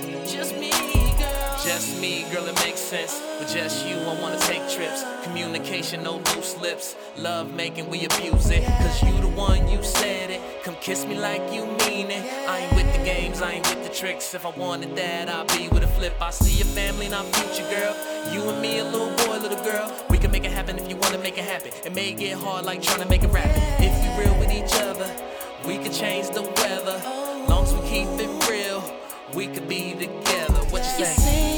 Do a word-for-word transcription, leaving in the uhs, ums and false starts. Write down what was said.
Just me, girl. Just me, girl, it makes sense. With just you, I wanna take trips. Communication, no loose lips. Love making, we abuse it. Cause you the one, you said it. Come kiss me like you mean it. I ain't with the games, I ain't with the tricks. If I wanted that, I'll be with a flip. I see your family and our future, girl. You and me, a little boy, little girl. We can make it happen if you wanna make it happen. It may get hard like trying to make it rappen. If we real with each other, we can change the weather. Long as we keep it real, we could be together. What you say?